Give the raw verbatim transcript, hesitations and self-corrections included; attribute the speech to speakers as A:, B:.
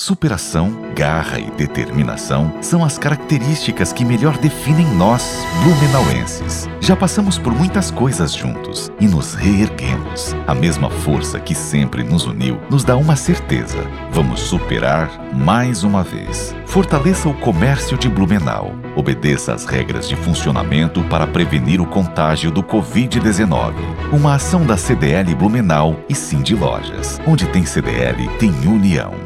A: Superação, garra e determinação são as características que melhor definem nós, blumenauenses. Já passamos por muitas coisas juntos e nos reerguemos. A mesma força que sempre nos uniu nos dá uma certeza: vamos superar mais uma vez. Fortaleça o comércio de Blumenau. Obedeça às regras de funcionamento para prevenir o contágio do covid dezenove. Uma ação da C D L Blumenau e Cindy Lojas. Onde tem C D L, tem união.